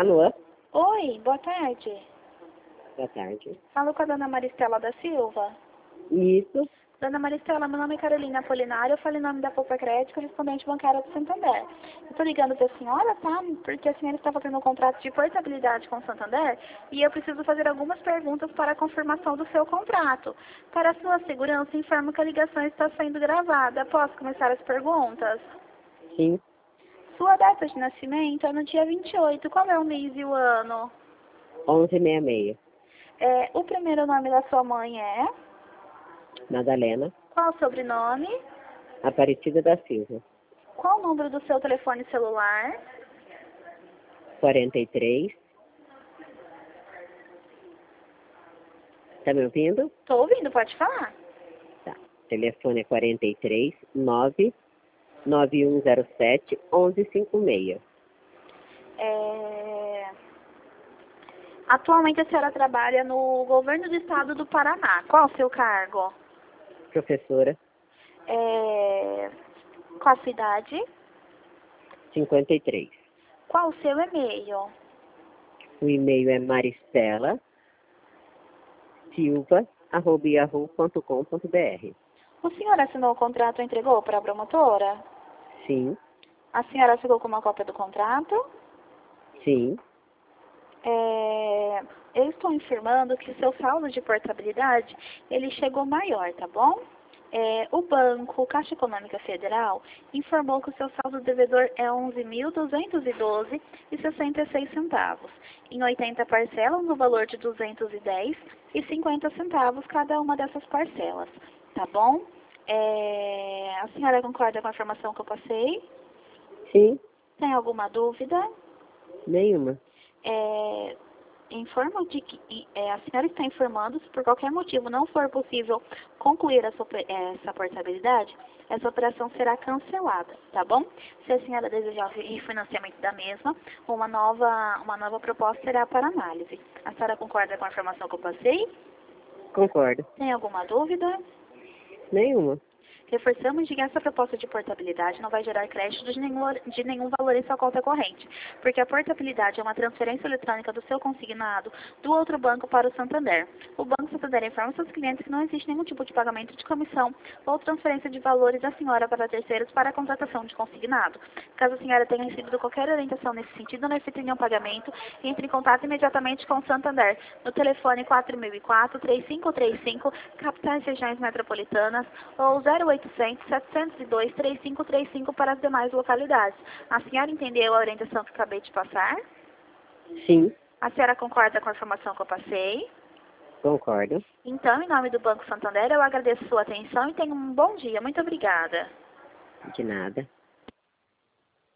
Alô? Oi, boa tarde. Boa tarde. Falo com a dona Maristela da Silva. Isso. Dona Maristela, meu nome é Carolina Apolinário, eu falo em nome da Poupa Crédito, correspondente bancária do Santander. Eu tô ligando pra senhora, tá? Porque a senhora está fazendo um contrato de portabilidade com o Santander e eu preciso fazer algumas perguntas para a confirmação do seu contrato. Para a sua segurança, informo que a ligação está sendo gravada. Posso começar as perguntas? Sim. Sua data de nascimento é no dia 28. Qual é o mês e o ano? 1166. O primeiro nome da sua mãe é? Madalena. Qual o sobrenome? Aparecida da Silva. Qual o número do seu telefone celular? 43. Tá me ouvindo? Tô ouvindo, pode falar. Tá. Telefone é 43 99107 1156. Atualmente a senhora trabalha no governo do estado do Paraná. Qual o seu cargo? Professora, Qual a sua idade? 53. Qual o seu e-mail? O e-mail é maristela.silva@yahoo.com.br. O senhor assinou o contrato e entregou para a promotora? Sim, A senhora ficou com uma cópia do contrato? sim, Eu estou informando que seu saldo de portabilidade, ele chegou maior, tá bom? O banco, Caixa Econômica Federal, informou que o seu saldo devedor é 11.212,66 centavos, em 80 parcelas no valor de 210,50 centavos cada uma dessas parcelas, tá bom? A senhora concorda com a informação que eu passei? sim, Tem alguma dúvida? nenhuma. Informo de que a senhora está informando, se por qualquer motivo não for possível concluir essa portabilidade, essa operação será cancelada, tá bom? Se a senhora desejar o refinanciamento da mesma, uma nova proposta será para análise. A senhora concorda com a informação que eu passei? Concordo. Tem alguma dúvida? Nenhuma. Reforçamos de que essa proposta de portabilidade não vai gerar crédito de nenhum valor em sua conta corrente, porque a portabilidade é uma transferência eletrônica do seu consignado do outro banco para o Santander. O Banco Santander informa seus clientes que não existe nenhum tipo de pagamento de comissão ou transferência de valores da senhora para terceiros para a contratação de consignado. Caso a senhora tenha recebido qualquer orientação nesse sentido, não efetue nenhum pagamento e entre em contato imediatamente com o Santander no telefone 4004-3535, capitais regiões metropolitanas, ou 0800-702-3535 para as demais localidades. A senhora entendeu a orientação que acabei de passar? Sim, A senhora concorda com a informação que eu passei? concordo. Então, em nome do Banco Santander, eu agradeço sua atenção e tenha um bom dia. Muito obrigada. De nada.